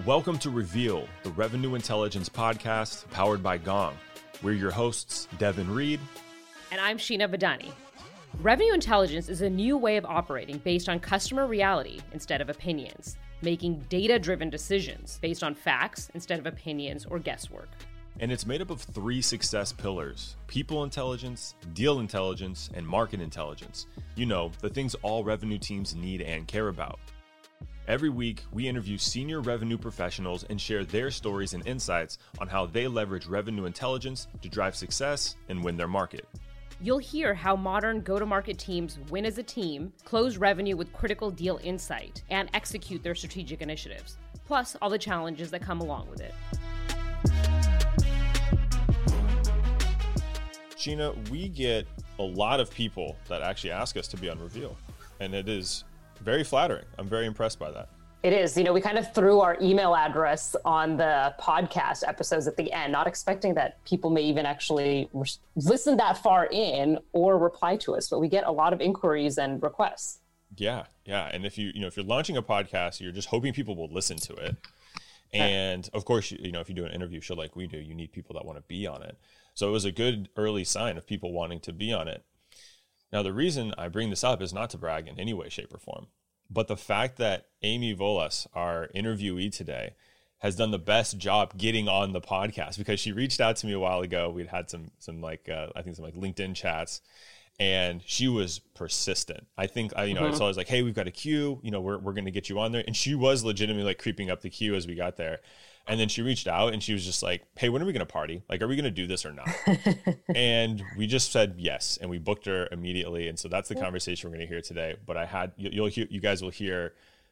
Welcome to Reveal, the Revenue Intelligence podcast powered by Gong. We're your hosts, Devin Reed. And I'm Sheena Badani. Revenue intelligence is a new way of operating based on customer reality instead of opinions, making data-driven decisions based on facts instead of opinions or guesswork. And it's made up of three success pillars: people intelligence, deal intelligence, and market intelligence. You know, the things all revenue teams need and care about. Every week, we interview senior revenue professionals and share their stories and insights on how they leverage revenue intelligence to drive success and win their market. You'll hear how modern go-to-market teams win as a team, close revenue with critical deal insight, and execute their strategic initiatives, plus all the challenges that come along with it. Sheena, we get a lot of people that actually ask us to be on Reveal, and it is very flattering. I'm very impressed by that. It is. You know, we kind of threw our email address on the podcast episodes at the end, not expecting that people may even actually listen that far in or reply to us, but we get a lot of inquiries and requests. Yeah. And if you're launching a podcast, you're just hoping people will listen to it. And of course, if you do an interview show like we do, you need people that want to be on it. So it was a good early sign of people wanting to be on it. Now, the reason I bring this up is not to brag in any way, shape, or form, but the fact that Amy Volas, our interviewee today, has done the best job getting on the podcast, because she reached out to me a while ago. We'd had some LinkedIn chats, and she was persistent. I think I saw I was like, hey, we've got a queue, we're going to get you on there. And she was legitimately like creeping up the queue as we got there. And then she reached out and she was just like, hey, when are we going to party? Like, are we going to do this or not? And we just said yes. And we booked her immediately. And so that's the conversation we're going to hear today. But you guys will hear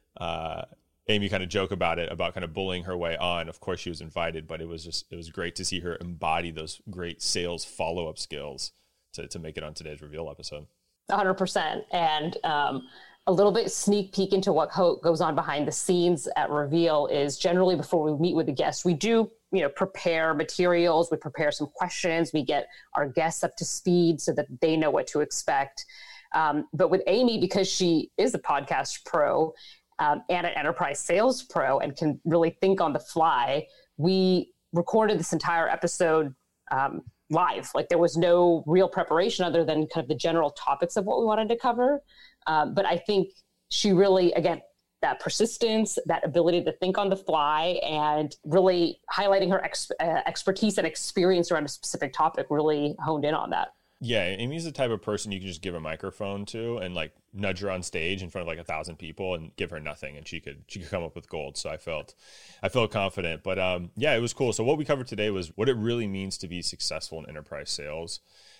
Amy kind of joke about it, about kind of bullying her way on. Of course, she was invited, but it was great to see her embody those great sales follow-up skills to make it on today's Reveal episode. 100%. And a little bit sneak peek into what goes on behind the scenes at Reveal is generally before we meet with the guests, we do, prepare materials, we prepare some questions, we get our guests up to speed so that they know what to expect. But with Amy, because she is a podcast pro and an enterprise sales pro and can really think on the fly, we recorded this entire episode live. Like, there was no real preparation other than kind of the general topics of what we wanted to cover. But I think she really, again, that persistence, that ability to think on the fly, and really highlighting her expertise and experience around a specific topic really honed in on that. Yeah, Amy's the type of person you can just give a microphone to and like nudge her on stage in front of like 1,000 people and give her nothing, and she could come up with gold. So I felt confident. But it was cool. So what we covered today was what it really means to be successful in enterprise sales.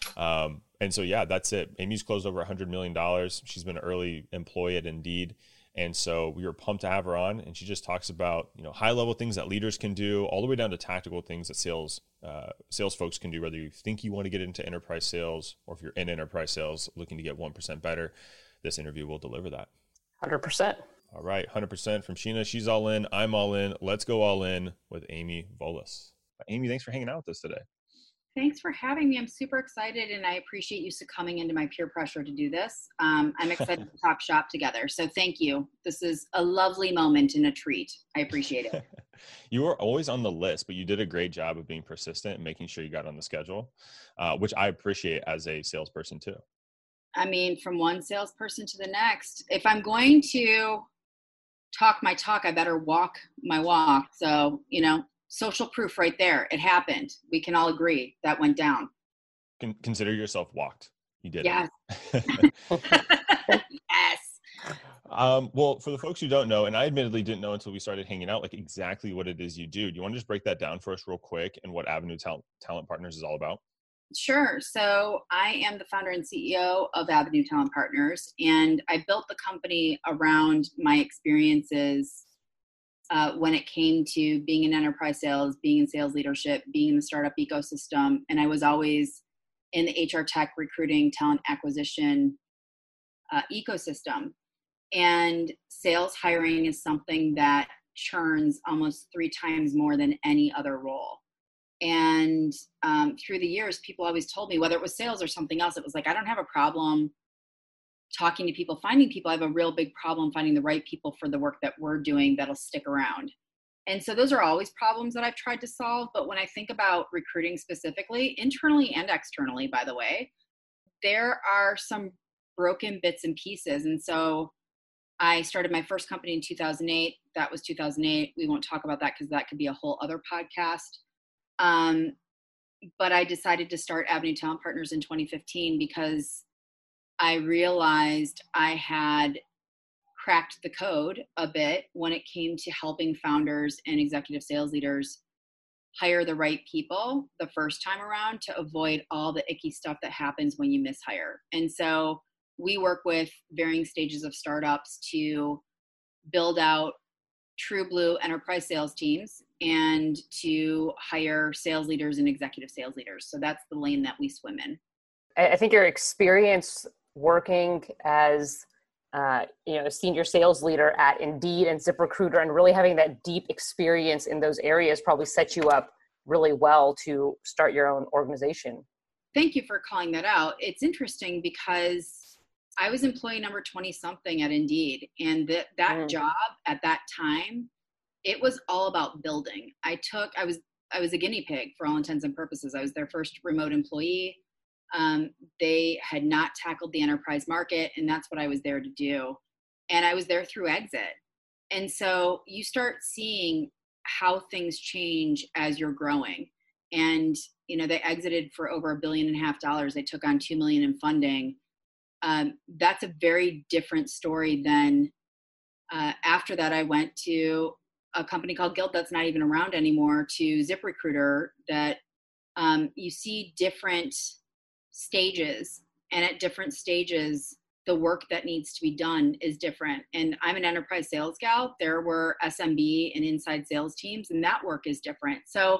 And so that's it. Amy's closed over $100 million. She's been an early employee at Indeed. And so we were pumped to have her on, and she just talks about, high level things that leaders can do, all the way down to tactical things that sales folks can do, whether you think you want to get into enterprise sales or if you're in enterprise sales looking to get 1% better. This interview will deliver that. 100%. All right. 100% from Sheena. She's all in. I'm all in. Let's go all in with Amy Volas. Amy, thanks for hanging out with us today. Thanks for having me. I'm super excited, and I appreciate you succumbing into my peer pressure to do this. I'm excited to talk shop together. So thank you. This is a lovely moment and a treat. I appreciate it. You were always on the list, but you did a great job of being persistent and making sure you got on the schedule, which I appreciate as a salesperson too. I mean, from one salesperson to the next, if I'm going to talk my talk, I better walk my walk. So, social proof right there. It happened. We can all agree that went down. Consider yourself walked. You did. Yes. Yes. Well, for the folks who don't know, and I admittedly didn't know until we started hanging out, like exactly what it is you do. Do you want to just break that down for us real quick and what Avenue Talent Partners is all about? Sure. So I am the founder and CEO of Avenue Talent Partners, and I built the company around my experiences when it came to being in enterprise sales, being in sales leadership, being in the startup ecosystem. And I was always in the HR tech recruiting, talent acquisition ecosystem. And sales hiring is something that churns almost 3 times more than any other role. And through the years, people always told me, whether it was sales or something else, it was like, I don't have a problem talking to people, finding people. I have a real big problem finding the right people for the work that we're doing that'll stick around. And so those are always problems that I've tried to solve. But when I think about recruiting specifically, internally and externally, by the way, there are some broken bits and pieces. And so I started my first company in 2008. That was 2008. We won't talk about that because that could be a whole other podcast. But I decided to start Avenue Talent Partners in 2015 because I realized I had cracked the code a bit when it came to helping founders and executive sales leaders hire the right people the first time around to avoid all the icky stuff that happens when you mishire. And so we work with varying stages of startups to build out true blue enterprise sales teams and to hire sales leaders and executive sales leaders. So that's the lane that we swim in. I think your experience working as a senior sales leader at Indeed and ZipRecruiter and really having that deep experience in those areas probably set you up really well to start your own organization. Thank you for calling that out. It's interesting because I was employee number 20 something at Indeed, and that job at that time, it was all about building. I was a guinea pig for all intents and purposes. I was their first remote employee. They had not tackled the enterprise market, and that's what I was there to do. And I was there through exit. And so you start seeing how things change as you're growing. And, they exited for over $1.5 billion. They took on $2 million in funding. That's a very different story than after that I went to a company called Guild that's not even around anymore, to ZipRecruiter, that you see different stages, and at different stages the work that needs to be done is different. And I'm an enterprise sales gal. There were SMB and inside sales teams, and that work is different. So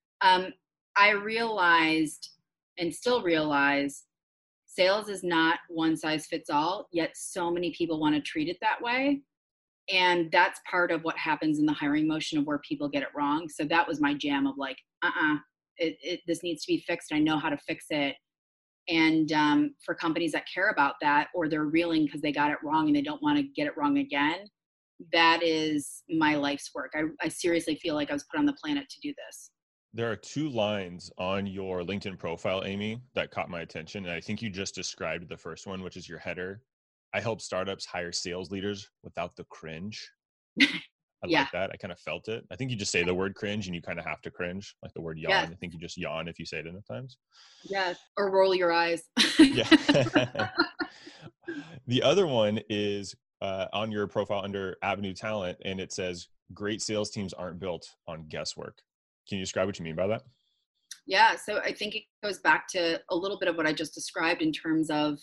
I realized, and still realize, sales is not one size fits all, yet so many people want to treat it that way. And that's part of what happens in the hiring motion of where people get it wrong. So that was my jam of like, this needs to be fixed. I know how to fix it. And for companies that care about that, or they're reeling because they got it wrong and they don't want to get it wrong again, that is my life's work. I seriously feel like I was put on the planet to do this. There are 2 lines on your LinkedIn profile, Amy, that caught my attention. And I think you just described the first one, which is your header. I help startups hire sales leaders without the cringe. I like that. I kind of felt it. I think you just say the word cringe and you kind of have to cringe, like the word yawn. Yes. I think you just yawn if you say it enough times. Yes. Or roll your eyes. Yeah. The other one is on your profile under Avenue Talent, and it says, great sales teams aren't built on guesswork. Can you describe what you mean by that? Yeah. So I think it goes back to a little bit of what I just described in terms of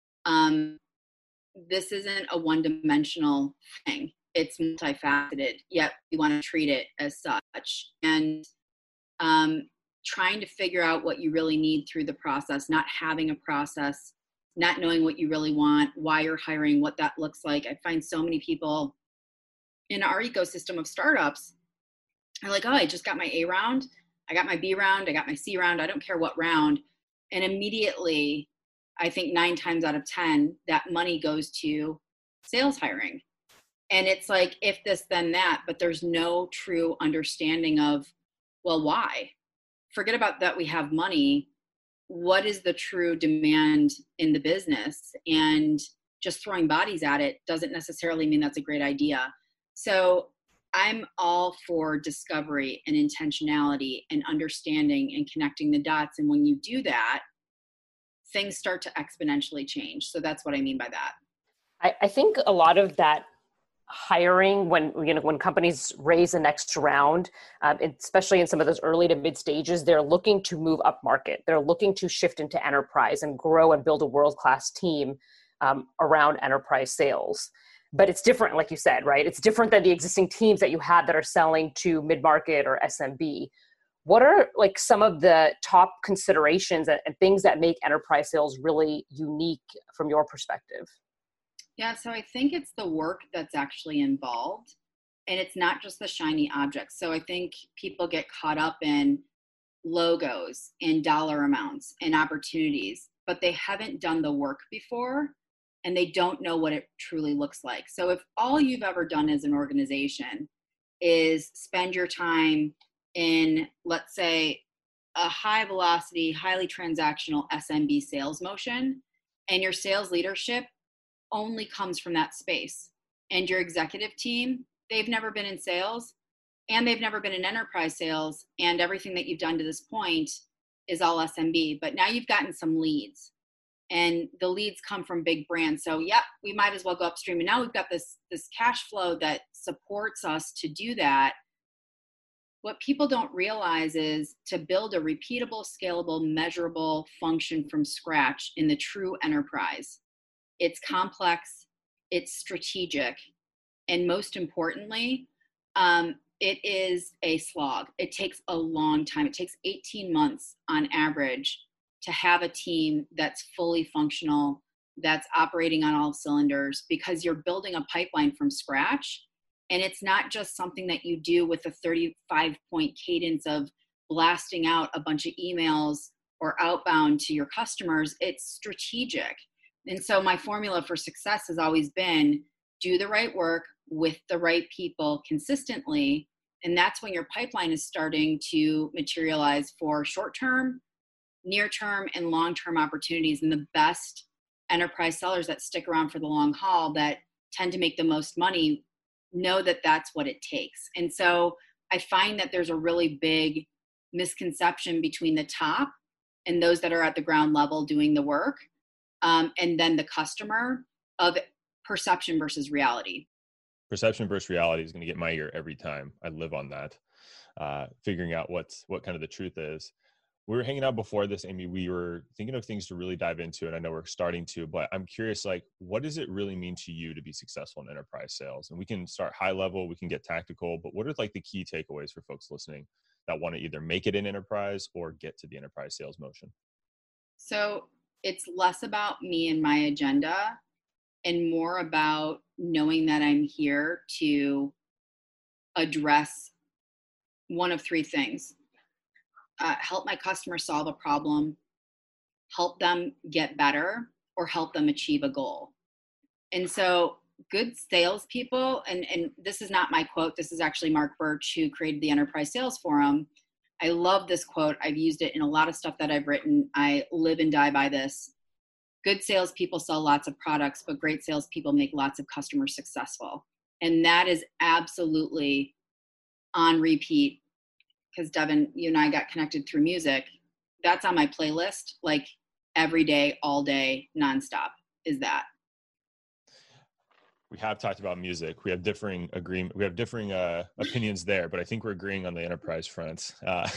this isn't a one-dimensional thing. It's multifaceted, yet we want to treat it as such. And trying to figure out what you really need through the process, not having a process, not knowing what you really want, why you're hiring, what that looks like. I find so many people in our ecosystem of startups are like, oh, I just got my A round, I got my B round, I got my C round, I don't care what round. And immediately, I think 9 times out of 10, that money goes to sales hiring. And it's like, if this, then that, but there's no true understanding of, well, why? Forget about that we have money. What is the true demand in the business? And just throwing bodies at it doesn't necessarily mean that's a great idea. So I'm all for discovery and intentionality and understanding and connecting the dots. And when you do that, things start to exponentially change. So that's what I mean by that. I think a lot of that hiring, when companies raise the next round, especially in some of those early to mid stages, they're looking to move up market. They're looking to shift into enterprise and grow and build a world-class team around enterprise sales. But it's different, like you said, right? It's different than the existing teams that you have that are selling to mid-market or SMB. What are like some of the top considerations and things that make enterprise sales really unique from your perspective? Yeah, so I think it's the work that's actually involved, and it's not just the shiny objects. So I think people get caught up in logos and dollar amounts and opportunities, but they haven't done the work before and they don't know what it truly looks like. So if all you've ever done as an organization is spend your time in, let's say, a high velocity, highly transactional SMB sales motion, and your sales leadership only comes from that space. And your executive team, they've never been in sales and they've never been in enterprise sales, and everything that you've done to this point is all SMB. But now you've gotten some leads, and the leads come from big brands. So yep, we might as well go upstream. And now we've got this cash flow that supports us to do that. What people don't realize is to build a repeatable, scalable, measurable function from scratch in the true enterprise, it's complex, it's strategic, and most importantly, it is a slog. It takes a long time. It takes 18 months on average to have a team that's fully functional, that's operating on all cylinders, because you're building a pipeline from scratch. And it's not just something that you do with a 35-point cadence of blasting out a bunch of emails or outbound to your customers. It's strategic. And so my formula for success has always been do the right work with the right people consistently. And that's when your pipeline is starting to materialize for short-term, near-term, and long-term opportunities. And the best enterprise sellers that stick around for the long haul, that tend to make the most money, know that that's what it takes. And so I find that there's a really big misconception between the top and those that are at the ground level doing the work, and then the customer, of perception versus reality. Perception versus reality is going to get my ear every time. I live on that, figuring out what kind of the truth is. We were hanging out before this, Amy. We were thinking of things to really dive into, and I know we're starting to, but I'm curious, like, what does it really mean to you to be successful in enterprise sales? And we can start high level, we can get tactical, but what are like the key takeaways for folks listening that want to either make it in enterprise or get to the enterprise sales motion? So it's less about me and my agenda and more about knowing that I'm here to address one of three things. Help my customer solve a problem, help them get better, or help them achieve a goal. And so good salespeople, and this is not my quote, this is actually Mark Birch, who created the Enterprise Sales Forum. I love this quote. I've used it in a lot of stuff that I've written. I live and die by this. Good salespeople sell lots of products, but great salespeople make lots of customers successful. And that is absolutely on repeat, because Devin, you and I got connected through music. That's on my playlist, like every day, all day, nonstop, is that. We have talked about music. We have differing opinions there, but I think we're agreeing on the enterprise front.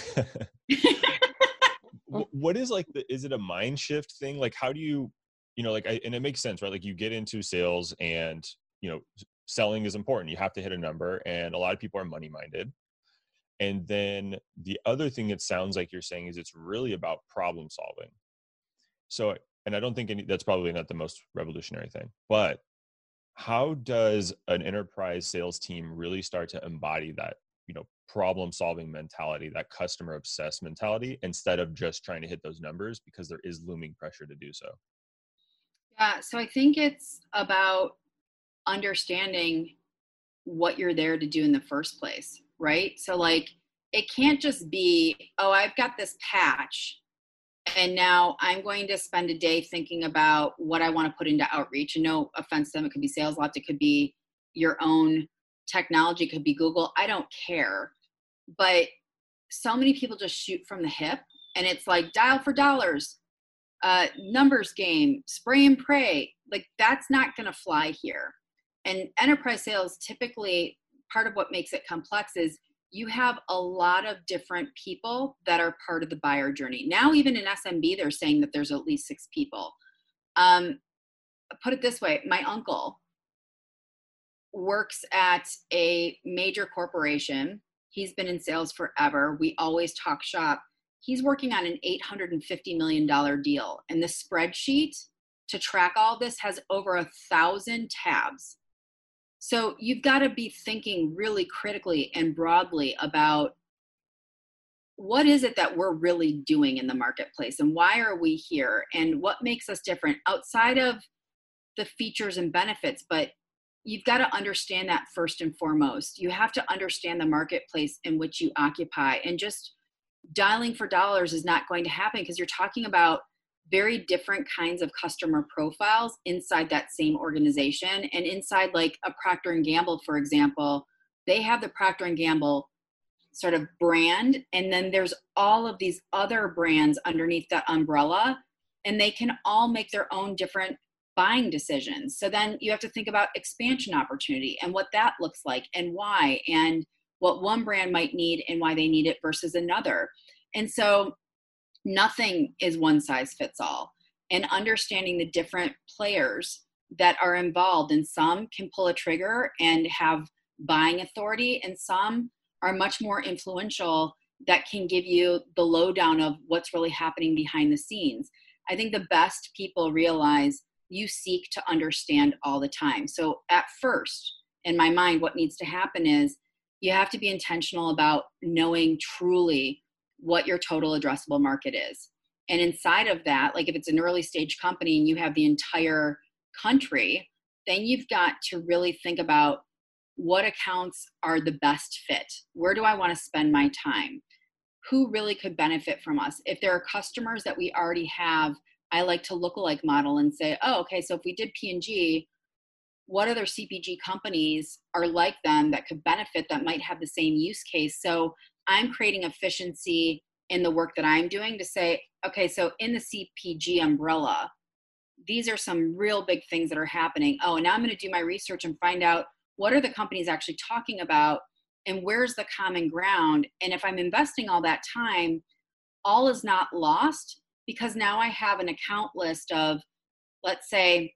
What is like is it a mind shift thing? Like, how do you and it makes sense, right? Like, you get into sales and, selling is important. You have to hit a number, and a lot of people are money minded. And then the other thing it sounds like you're saying is it's really about problem solving. So, and I don't think that's probably not the most revolutionary thing, but how does an enterprise sales team really start to embody that, problem solving mentality, that customer obsessed mentality, instead of just trying to hit those numbers, because there is looming pressure to do so? Yeah. So I think it's about understanding what you're there to do in the first place, right? So like, it can't just be, oh, I've got this patch and now I'm going to spend a day thinking about what I want to put into outreach. And no offense to them, it could be SalesLoft, it could be your own technology, it could be Google. I don't care. But so many people just shoot from the hip, and it's like dial for dollars, numbers game, spray and pray. Like, that's not going to fly here. And enterprise sales, typically, part of what makes it complex is you have a lot of different people that are part of the buyer journey. Now, even in SMB, they're saying that there's at least 6 people. Put it this way, my uncle works at a major corporation. He's been in sales forever. We always talk shop. He's working on an $850 million deal. And the spreadsheet to track all this has over 1,000 tabs. So you've got to be thinking really critically and broadly about what is it that we're really doing in the marketplace, and why are we here, and what makes us different outside of the features and benefits. But you've got to understand that first and foremost. You have to understand the marketplace in which you occupy, and just dialing for dollars is not going to happen, because you're talking about very different kinds of customer profiles inside that same organization. And inside like a Procter and Gamble, for example, they have the Procter and Gamble sort of brand, and then there's all of these other brands underneath that umbrella, and they can all make their own different buying decisions. So then you have to think about expansion opportunity and what that looks like and why, and what one brand might need and why they need it versus another. And so nothing is one size fits all. And understanding the different players that are involved, and some can pull a trigger and have buying authority, and some are much more influential that can give you the lowdown of what's really happening behind the scenes. I think the best people realize you seek to understand all the time. So at first, in my mind, what needs to happen is you have to be intentional about knowing truly what your total addressable market is. And inside of that, like if it's an early stage company and you have the entire country, then you've got to really think about what accounts are the best fit. Where do I want to spend my time? Who really could benefit from us? If there are customers that we already have, I like to lookalike model and say, oh, okay, so if we did P&G, what other CPG companies are like them that could benefit, that might have the same use case? So I'm creating efficiency in the work that I'm doing to say, okay, so in the CPG umbrella, these are some real big things that are happening. Oh, and now I'm going to do my research and find out what are the companies actually talking about and where's the common ground. And if I'm investing all that time, all is not lost, because now I have an account list of, let's say,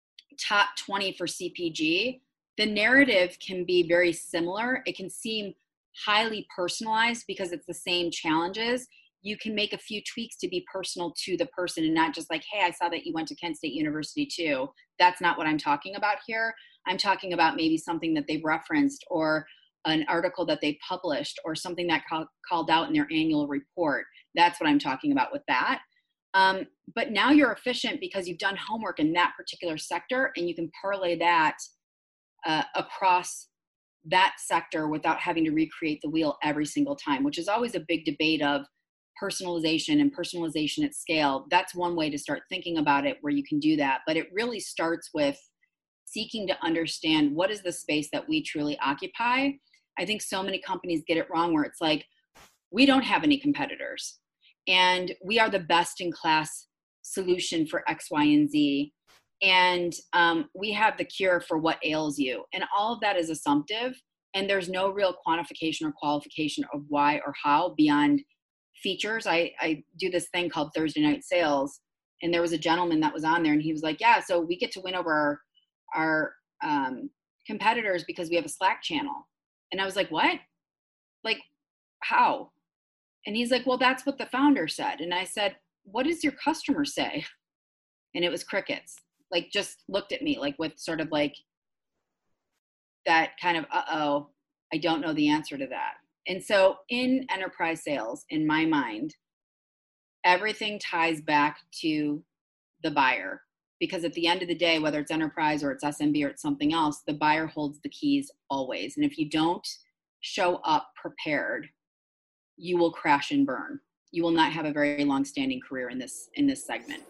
top 20 for CPG. The narrative can be very similar. It can seem highly personalized because it's the same challenges. You can make a few tweaks to be personal to the person and not just like, hey, I saw that you went to Kent State University too. That's not what I'm talking about here. I'm talking about maybe something that they've referenced, or an article that they published, or something that called out in their annual report. That's what I'm talking about with that. But now you're efficient because you've done homework in that particular sector, and you can parlay that across that sector without having to recreate the wheel every single time, which is always a big debate of personalization and personalization at scale. That's one way to start thinking about it, where you can do that. But it really starts with seeking to understand what is the space that we truly occupy. I think so many companies get it wrong, where it's like, we don't have any competitors, and we are the best in class solution for X, Y, and Z. And we have the cure for what ails you. And all of that is assumptive. And there's no real quantification or qualification of why or how beyond features. I do this thing called Thursday Night Sales. And there was a gentleman that was on there, and he was like, yeah, so we get to win over our competitors because we have a Slack channel. And I was like, what? Like, how? And he's like, well, that's what the founder said. And I said, what does your customer say? And it was crickets. Like, just looked at me like with sort of like that kind of, uh-oh, I don't know the answer to that. And so in enterprise sales, in my mind, everything ties back to the buyer, because at the end of the day, whether it's enterprise or it's SMB or it's something else, the buyer holds the keys always. And if you don't show up prepared, you will crash and burn. You will not have a very long-standing career in this segment.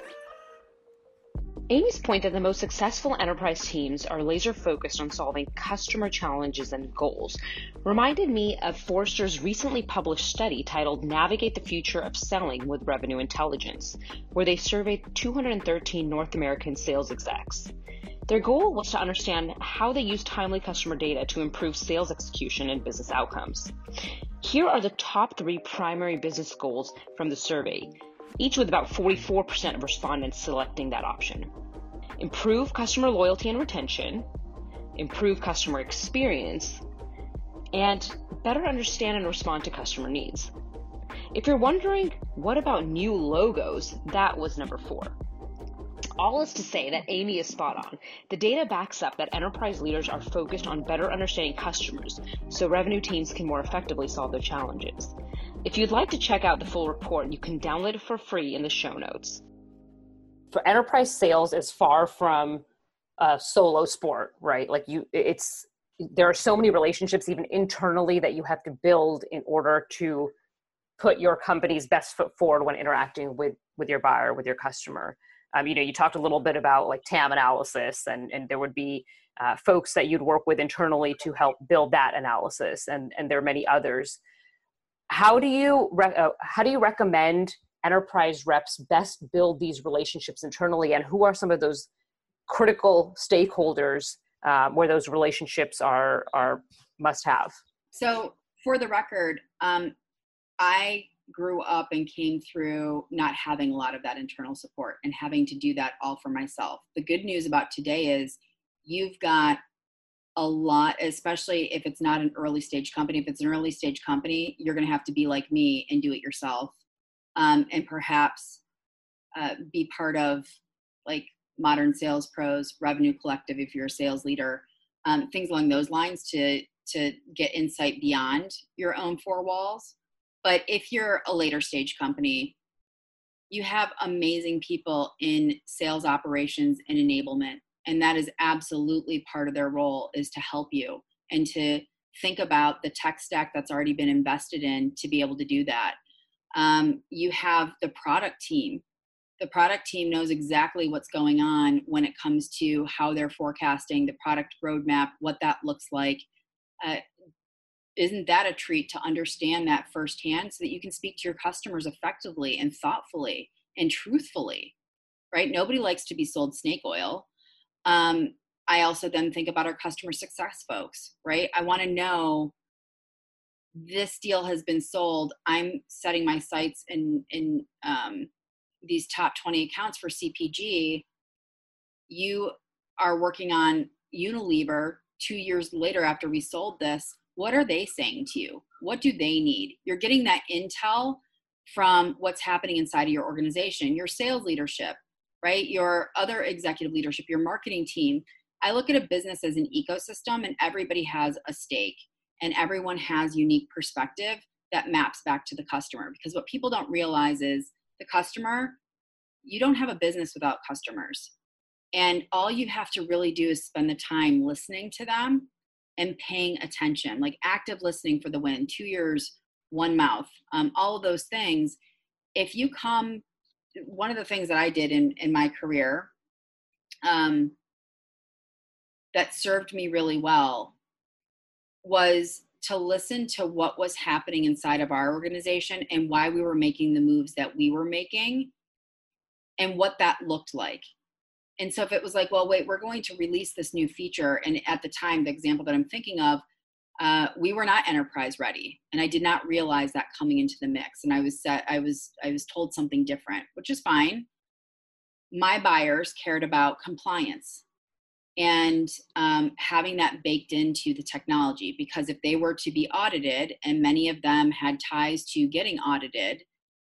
Amy's point that the most successful enterprise teams are laser focused on solving customer challenges and goals reminded me of Forrester's recently published study titled Navigate the Future of Selling with Revenue Intelligence, where they surveyed 213 North American sales execs. Their goal was to understand how they use timely customer data to improve sales execution and business outcomes. Here are the top 3 primary business goals from the survey, each with about 44% of respondents selecting that option. Improve customer loyalty and retention, improve customer experience, and better understand and respond to customer needs. If you're wondering, what about new logos? That was number 4. All is to say that Amy is spot on. The data backs up that enterprise leaders are focused on better understanding customers so revenue teams can more effectively solve their challenges. If you'd like to check out the full report, you can download it for free in the show notes. For enterprise sales is far from a solo sport, right? Like there are so many relationships even internally that you have to build in order to put your company's best foot forward when interacting with your buyer, with your customer. You talked a little bit about like TAM analysis, and there would be folks that you'd work with internally to help build that analysis, and there are many others. How do you recommend enterprise reps best build these relationships internally, and who are some of those critical stakeholders where those relationships are must have? So for the record, I grew up and came through not having a lot of that internal support and having to do that all for myself. The good news about today is you've got a lot, especially if it's not an early stage company. If it's an early stage company, you're going to have to be like me and do it yourself, and perhaps be part of like Modern Sales Pros, Revenue Collective if you're a sales leader, things along those lines to get insight beyond your own four walls. But if you're a later stage company, you have amazing people in sales operations and enablement. And that is absolutely part of their role, is to help you and to think about the tech stack that's already been invested in to be able to do that. You have the product team. The product team knows exactly what's going on when it comes to how they're forecasting the product roadmap, what that looks like. Isn't that a treat to understand that firsthand so that you can speak to your customers effectively and thoughtfully and truthfully, right? Nobody likes to be sold snake oil. I also then think about our customer success folks, right? I want to know this deal has been sold. I'm setting my sights in these top 20 accounts for CPG. You are working on Unilever 2 years later after we sold this. What are they saying to you? What do they need? You're getting that intel from what's happening inside of your organization, your sales leadership, right? Your other executive leadership, your marketing team. I look at a business as an ecosystem, and everybody has a stake and everyone has unique perspective that maps back to the customer. Because what people don't realize is the customer, you don't have a business without customers. And all you have to really do is spend the time listening to them and paying attention, like active listening for the win, 2 ears, one mouth, all of those things. If you come, one of the things that I did in my career that served me really well was to listen to what was happening inside of our organization and why we were making the moves that we were making and what that looked like. And so if it was like, well, wait, we're going to release this new feature. And at the time, the example that I'm thinking of, we were not enterprise ready. And I did not realize that coming into the mix. And I was told something different, which is fine. My buyers cared about compliance and having that baked into the technology, because if they were to be audited, and many of them had ties to getting audited,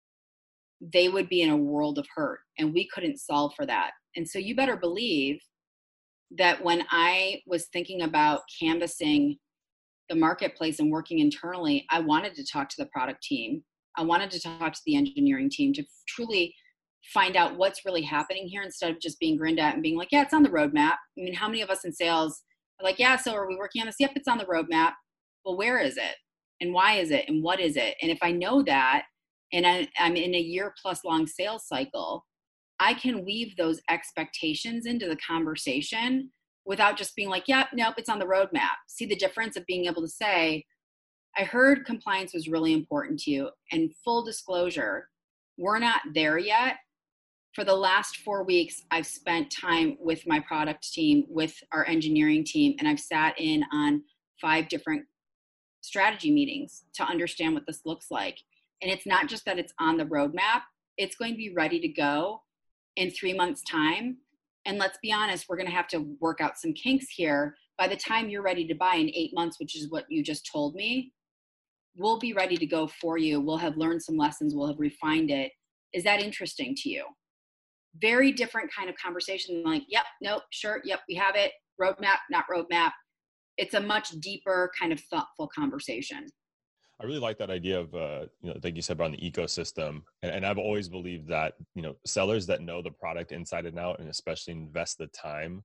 they would be in a world of hurt, and we couldn't solve for that. And so you better believe that when I was thinking about canvassing the marketplace and working internally, I wanted to talk to the product team. I wanted to talk to the engineering team to truly find out what's really happening here, instead of just being grinned at and being like, yeah, it's on the roadmap. I mean, how many of us in sales are like, yeah, so are we working on this? Yep, it's on the roadmap. Well, where is it? And why is it? And what is it? And if I know that, and I'm in a year plus long sales cycle, I can weave those expectations into the conversation without just being like, yeah, nope, it's on the roadmap. See the difference of being able to say, I heard compliance was really important to you. And full disclosure, we're not there yet. For the last 4 weeks, I've spent time with my product team, with our engineering team, and I've sat in on 5 different strategy meetings to understand what this looks like. And it's not just that it's on the roadmap, it's going to be ready to go in 3 months' time. And let's be honest, we're going to have to work out some kinks here. By the time you're ready to buy in 8 months, which is what you just told me, we'll be ready to go for you. We'll have learned some lessons. We'll have refined it. Is that interesting to you? Very different kind of conversation. Like, yep, nope, sure, yep, we have it. Roadmap, not roadmap. It's a much deeper kind of thoughtful conversation. I really like that idea of, like you said, around the ecosystem. And I've always believed that, sellers that know the product inside and out, and especially invest the time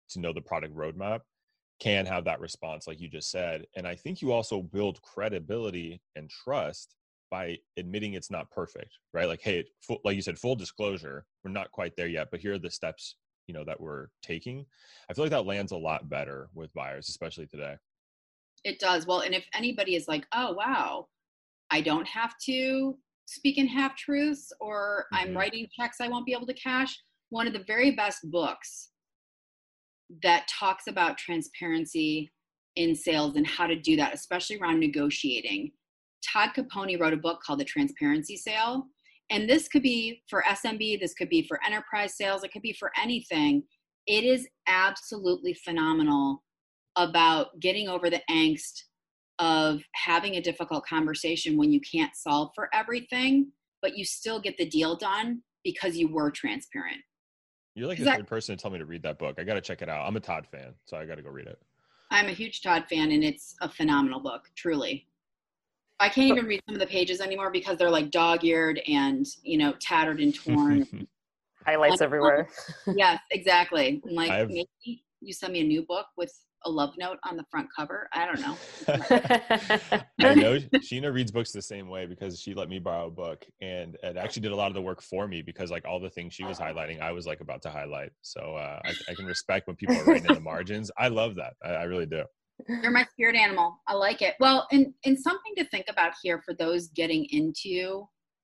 to know the product roadmap can have that response, like you just said. And I think you also build credibility and trust by admitting it's not perfect, right? Like, hey, like you said, full disclosure, we're not quite there yet, but here are the steps, that we're taking. I feel like that lands a lot better with buyers, especially today. It does. Well, and if anybody is like, oh, wow, I don't have to speak in half truths, or I'm writing checks I won't be able to cash. One of the very best books that talks about transparency in sales and how to do that, especially around negotiating. Todd Capone wrote a book called The Transparency Sale. And this could be for SMB, this could be for enterprise sales, it could be for anything. It is absolutely phenomenal about getting over the angst of having a difficult conversation when you can't solve for everything, but you still get the deal done because you were transparent. You're like the third person to tell me to read that book. I got to check it out. I'm a Todd fan, so I got to go read it. I'm a huge Todd fan, and it's a phenomenal book, truly. I can't even read some of the pages anymore because they're like dog-eared and, tattered and torn. Highlights everywhere. Yes, exactly. I'm like, maybe you send me a new book with a love note on the front cover. I don't know. I know Sheena reads books the same way because she let me borrow a book, and it actually did a lot of the work for me because like all the things she was highlighting, I was like about to highlight. So I can respect when people are writing in the margins. I love that. I really do. You're my spirit animal. I like it. Well, and something to think about here for those getting into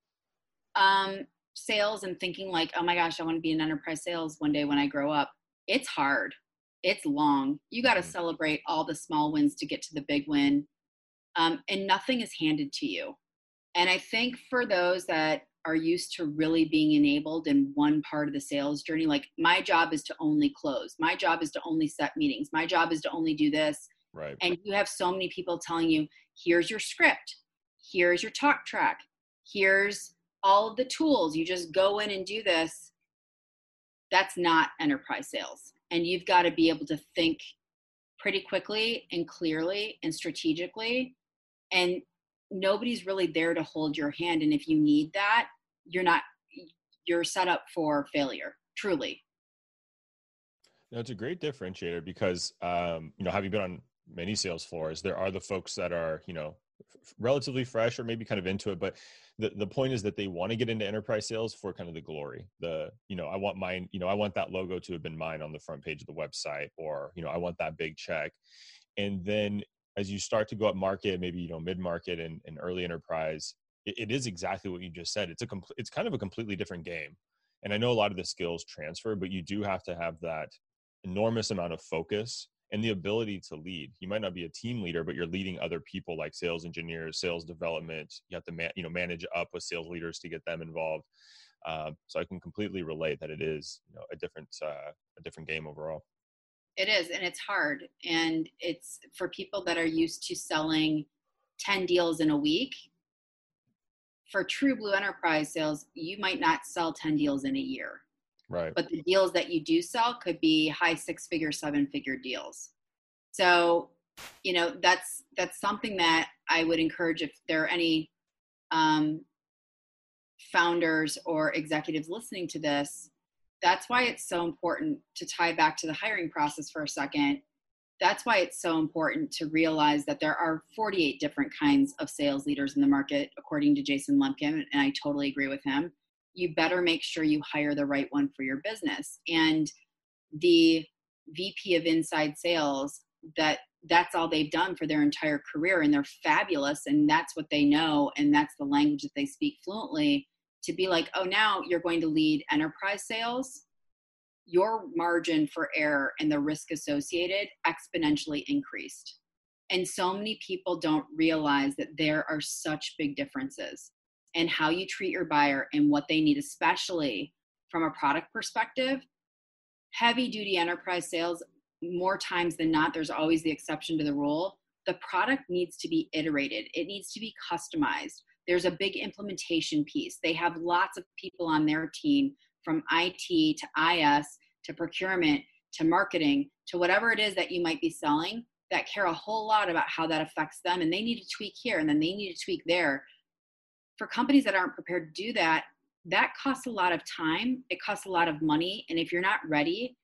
sales and thinking like, oh my gosh, I want to be in enterprise sales one day when I grow up. It's hard. It's long. You got to celebrate all the small wins to get to the big win. And nothing is handed to you. And I think for those that are used to really being enabled in one part of the sales journey, like my job is to only close. My job is to only set meetings. My job is to only do this. Right. And you have so many people telling you, here's your script. Here's your talk track. Here's all of the tools. You just go in and do this. That's not enterprise sales. And you've got to be able to think pretty quickly and clearly and strategically. And nobody's really there to hold your hand. And if you need that, you're set up for failure, truly. It's a great differentiator because, having been on many sales floors, there are the folks that are, relatively fresh or maybe kind of into it, but the point is that they want to get into enterprise sales for kind of the glory. I want mine, I want that logo to have been mine on the front page of the website, or, I want that big check. And then as you start to go up market, maybe, mid-market and early enterprise, it is exactly what you just said. It's kind of a completely different game. And I know a lot of the skills transfer, but you do have to have that enormous amount of focus and the ability to lead. You might not be a team leader, but you're leading other people like sales engineers, sales development. You have to manage up with sales leaders to get them involved. So I can completely relate that it is a different game overall. It is, and it's hard. And it's for people that are used to selling 10 deals in a week. For true blue enterprise sales, you might not sell 10 deals in a year. Right. But the deals that you do sell could be high 6-figure, 7-figure deals. So, that's something that I would encourage if there are any founders or executives listening to this. That's why it's so important to tie back to the hiring process for a second. That's why it's so important to realize that there are 48 different kinds of sales leaders in the market, according to Jason Lumpkin, and I totally agree with him. You better make sure you hire the right one for your business. And the VP of inside sales, that's all they've done for their entire career, and they're fabulous, and that's what they know, and that's the language that they speak fluently. To be like, oh, now you're going to lead enterprise sales, your margin for error and the risk associated exponentially increased. And so many people don't realize that there are such big differences in how you treat your buyer and what they need, especially from a product perspective. Heavy duty enterprise sales, more times than not, there's always the exception to the rule. The product needs to be iterated. It needs to be customized. There's a big implementation piece. They have lots of people on their team, from IT to IS to procurement to marketing to whatever it is that you might be selling, that care a whole lot about how that affects them. And they need to tweak here and then they need to tweak there. For companies that aren't prepared to do that, that costs a lot of time. It costs a lot of money. And if you're not ready,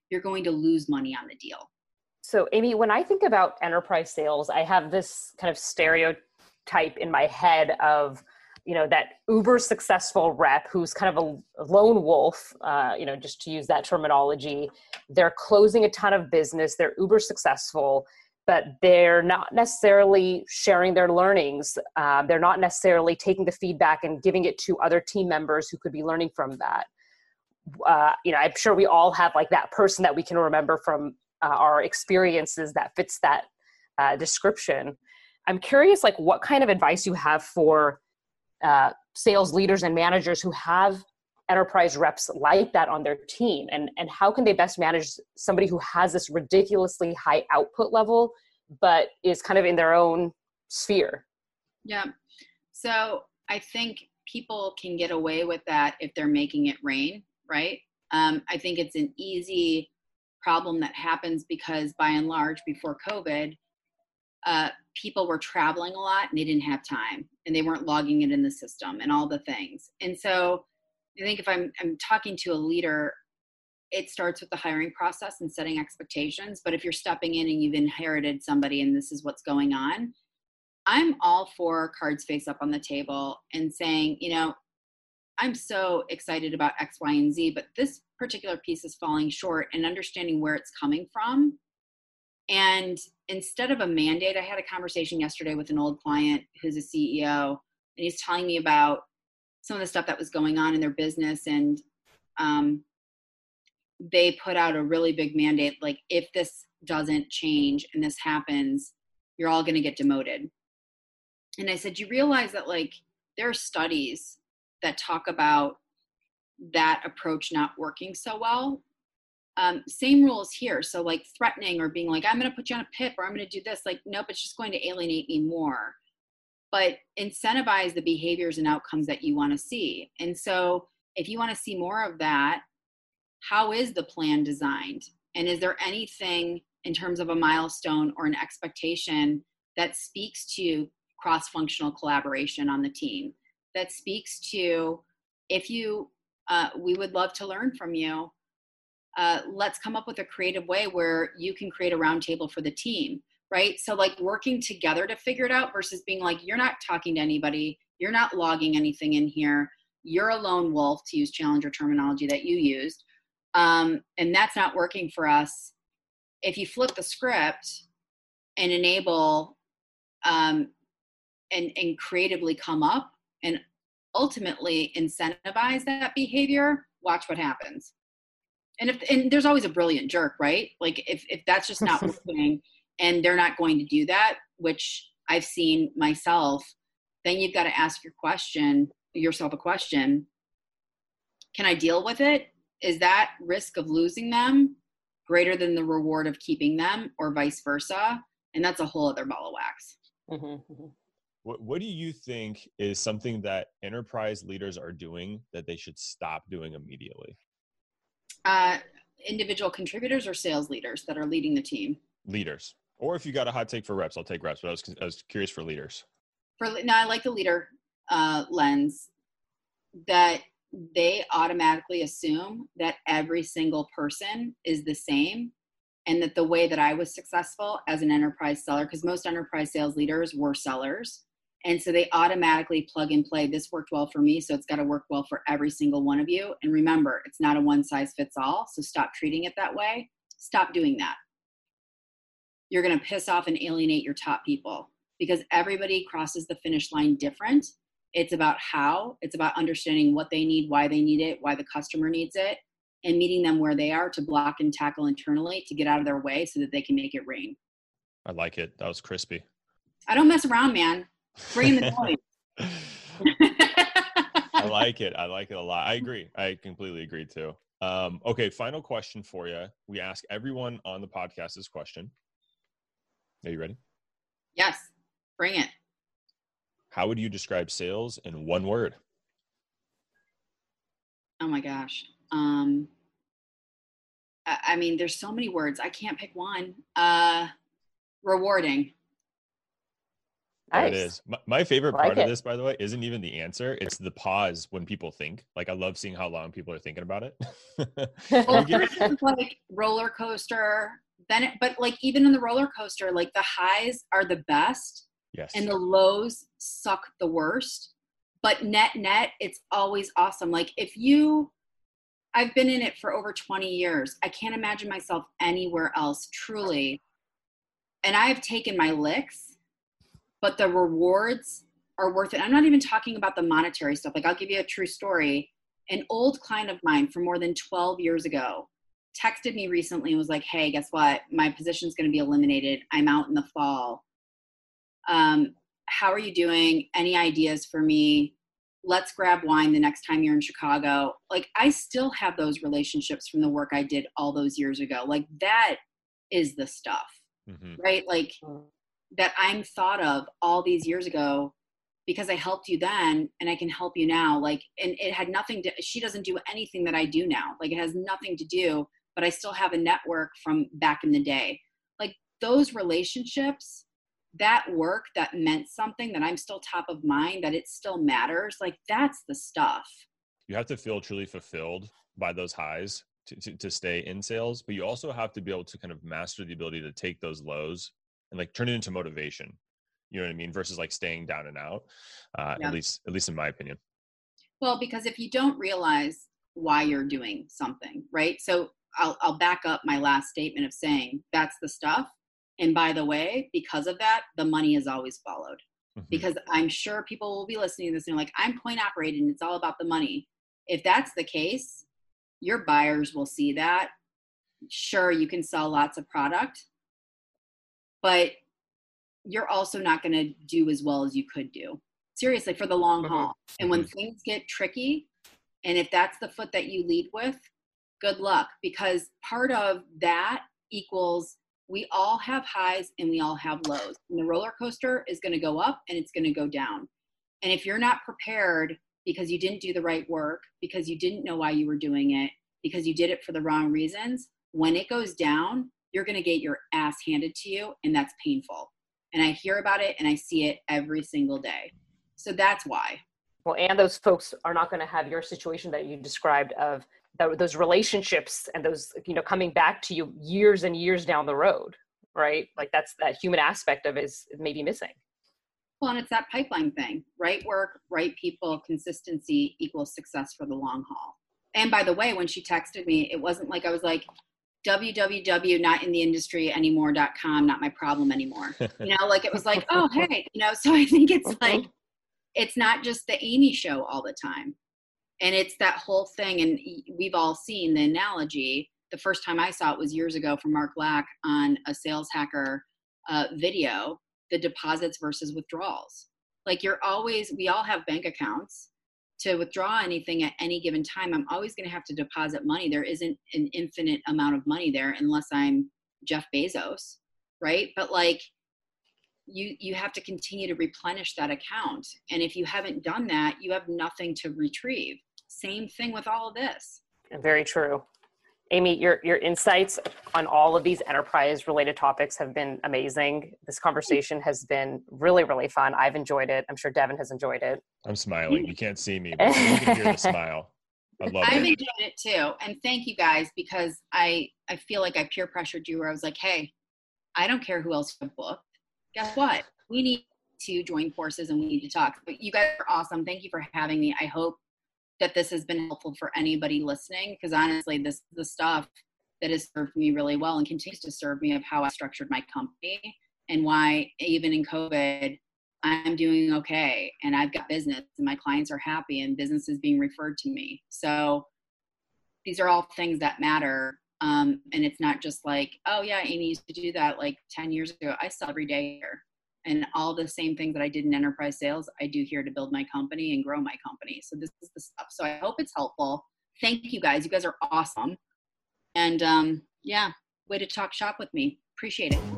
you're going to lose money on the deal. So Amy, when I think about enterprise sales, I have this kind of stereotype in my head of, that uber successful rep who's kind of a lone wolf, just to use that terminology. They're closing a ton of business. They're uber successful, but they're not necessarily sharing their learnings. They're not necessarily taking the feedback and giving it to other team members who could be learning from that. I'm sure we all have like that person that we can remember from our experiences that fits that description. I'm curious, like, what kind of advice you have for sales leaders and managers who have enterprise reps like that on their team, and how can they best manage somebody who has this ridiculously high output level, but is kind of in their own sphere? Yeah. So I think people can get away with that if they're making it rain, right? I think it's an easy problem that happens because by and large, before COVID, people were traveling a lot and they didn't have time and they weren't logging it in the system and all the things. And so I think if I'm talking to a leader, it starts with the hiring process and setting expectations. But if you're stepping in and you've inherited somebody and this is what's going on, I'm all for cards face up on the table and saying, I'm so excited about X, Y, and Z, but this particular piece is falling short, and understanding where it's coming from. And instead of a mandate, I had a conversation yesterday with an old client who's a CEO, and he's telling me about some of the stuff that was going on in their business. And they put out a really big mandate, like, if this doesn't change and this happens, you're all going to get demoted. And I said, you realize that, like, there are studies that talk about that approach not working so well. Same rules here. So like threatening or being like, I'm going to put you on a PIP or I'm going to do this. Like, nope, it's just going to alienate me more. But incentivize the behaviors and outcomes that you want to see. And so if you want to see more of that, how is the plan designed? And is there anything in terms of a milestone or an expectation that speaks to cross-functional collaboration on the team? That speaks to, if you, we would love to learn from you. Let's come up with a creative way where you can create a roundtable for the team, right? So like working together to figure it out versus being like, you're not talking to anybody, you're not logging anything in here, you're a lone wolf, to use Challenger terminology that you used, and that's not working for us. If you flip the script and enable and creatively come up and ultimately incentivize that behavior, watch what happens. And there's always a brilliant jerk, right? Like if that's just not working and they're not going to do that, which I've seen myself, then you've got to ask yourself a question. Can I deal with it? Is that risk of losing them greater than the reward of keeping them, or vice versa? And that's a whole other ball of wax. Mm-hmm, mm-hmm. What do you think is something that enterprise leaders are doing that they should stop doing immediately? Individual contributors or sales leaders that are leading the team? Leaders. Or if you got a hot take for reps, I'll take reps, but I was curious for leaders. I like the leader lens, that they automatically assume that every single person is the same, and that the way that I was successful as an enterprise seller, because most enterprise sales leaders were sellers, and so they automatically plug and play, this worked well for me, so it's got to work well for every single one of you. And remember, it's not a one size fits all, so stop treating it that way. Stop doing that. You're going to piss off and alienate your top people, because everybody crosses the finish line different. It's about how, it's about understanding what they need, why they need it, why the customer needs it, and meeting them where they are to block and tackle internally to get out of their way so that they can make it rain. I like it. That was crispy. I don't mess around, man. Bring in the noise. I like it. I like it a lot. I agree. I completely agree too. Okay. Final question for you. We ask everyone on the podcast this question. Are you ready? Yes. Bring it. How would you describe sales in one word? Oh my gosh. I mean, there's so many words. I can't pick one. Rewarding. There Nice. it is. My favorite Like part of it. this, by the way, isn't even the answer. It's the pause when people think. Like, I love seeing how long people are thinking about it. Well, We get- it's like roller coaster. But like even in the roller coaster, like the highs are the best yes. and the lows suck the worst. But net, it's always awesome. Like I've been in it for over 20 years. I can't imagine myself anywhere else, truly. And I've taken my licks, but the rewards are worth it. I'm not even talking about the monetary stuff. Like, I'll give you a true story. An old client of mine from more than 12 years ago texted me recently and was like, hey, guess what? My position's going to be eliminated. I'm out in the fall. How are you doing? Any ideas for me? Let's grab wine the next time you're in Chicago. Like, I still have those relationships from the work I did all those years ago. Like, that is the stuff, right? Like, that I'm thought of all these years ago because I helped you then and I can help you now. Like, and it had nothing to, she doesn't do anything that I do now. Like, it has nothing to do, but I still have a network from back in the day. Like, those relationships, that work that meant something, that I'm still top of mind, that it still matters. Like, that's the stuff. You have to feel truly fulfilled by those highs to stay in sales, but you also have to be able to kind of master the ability to take those lows and like turn it into motivation. You know what I mean? Versus like staying down and out, at least in my opinion. Well, because if you don't realize why you're doing something, right? So I'll back up my last statement of saying that's the stuff. And by the way, because of that, the money is always followed. Because I'm sure people will be listening to this and like, I'm coin operated and it's all about the money. If that's the case, your buyers will see that. Sure, you can sell lots of product, but you're also not going to do as well as you could do. Seriously, for the long haul. And when things get tricky, and if that's the foot that you lead with, good luck. Because part of that equals we all have highs and we all have lows. And the roller coaster is going to go up and it's going to go down. And if you're not prepared because you didn't do the right work, because you didn't know why you were doing it, because you did it for the wrong reasons, when it goes down, you're going to get your ass handed to you, and that's painful. And I hear about it and I see it every single day. So that's why. Well, and those folks are not going to have your situation that you described of those relationships and those, coming back to you years and years down the road, right? Like that human aspect of it is maybe missing. Well, and it's that pipeline thing, right work, right people, consistency equals success for the long haul. And by the way, when she texted me, it wasn't like I was like, www.notintheindustry.anymore.com, not my problem anymore. Like it was like, oh, hey, so I think it's like, it's not just the Amy show all the time. And it's that whole thing. And we've all seen the analogy. The first time I saw it was years ago from Mark Black on a Sales Hacker video, the deposits versus withdrawals. Like we all have bank accounts. To withdraw anything at any given time, I'm always going to have to deposit money. There isn't an infinite amount of money there unless I'm Jeff Bezos, right? But like you have to continue to replenish that account. And if you haven't done that, you have nothing to retrieve. Same thing with all of this. Very true. Amy, your insights on all of these enterprise related topics have been amazing. This conversation has been really, really fun. I've enjoyed it. I'm sure Devin has enjoyed it. I'm smiling. You can't see me, but you can hear the smile. I love it. I've enjoyed it too. And thank you guys, because I feel like I peer pressured you where I was like, hey, I don't care who else you booked. Guess what? We need to join forces and we need to talk. But you guys are awesome. Thank you for having me. I hope that this has been helpful for anybody listening, because honestly, this is the stuff that has served me really well and continues to serve me of how I structured my company and why even in COVID, I'm doing okay and I've got business and my clients are happy and business is being referred to me. So these are all things that matter. And it's not just like, oh yeah, Amy used to do that like 10 years ago. I sell every day here. And all the same things that I did in enterprise sales, I do here to build my company and grow my company. So this is the stuff. So I hope it's helpful. Thank you guys. You guys are awesome. And way to talk shop with me. Appreciate it.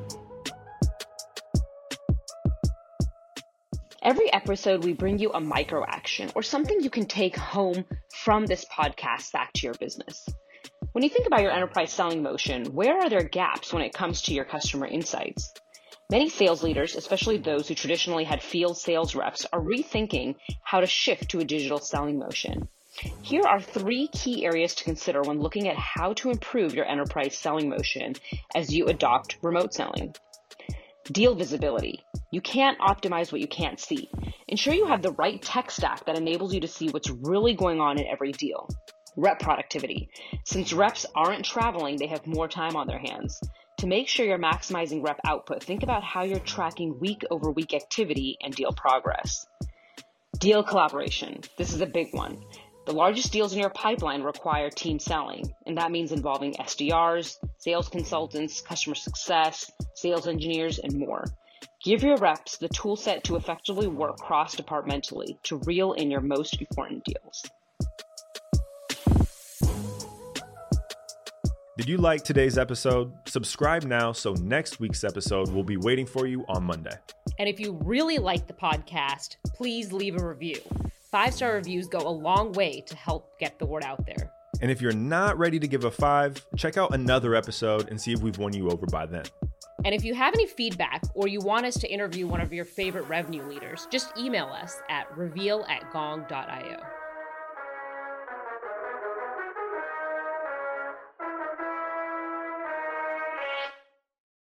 Every episode, we bring you a micro action or something you can take home from this podcast back to your business. When you think about your enterprise selling motion, where are there gaps when it comes to your customer insights? Many sales leaders, especially those who traditionally had field sales reps, are rethinking how to shift to a digital selling motion. Here are 3 key areas to consider when looking at how to improve your enterprise selling motion as you adopt remote selling. Deal visibility. You can't optimize what you can't see. Ensure you have the right tech stack that enables you to see what's really going on in every deal. Rep productivity. Since reps aren't traveling, they have more time on their hands. To make sure you're maximizing rep output, think about how you're tracking week-over-week activity and deal progress. Deal collaboration. This is a big one. The largest deals in your pipeline require team selling, and that means involving SDRs, sales consultants, customer success, sales engineers, and more. Give your reps the tool set to effectively work cross-departmentally to reel in your most important deals. Did you like today's episode? Subscribe now so next week's episode will be waiting for you on Monday. And if you really like the podcast, please leave a review. 5-star reviews go a long way to help get the word out there. And if you're not ready to give a 5, check out another episode and see if we've won you over by then. And if you have any feedback or you want us to interview one of your favorite revenue leaders, just email us at reveal@gong.io.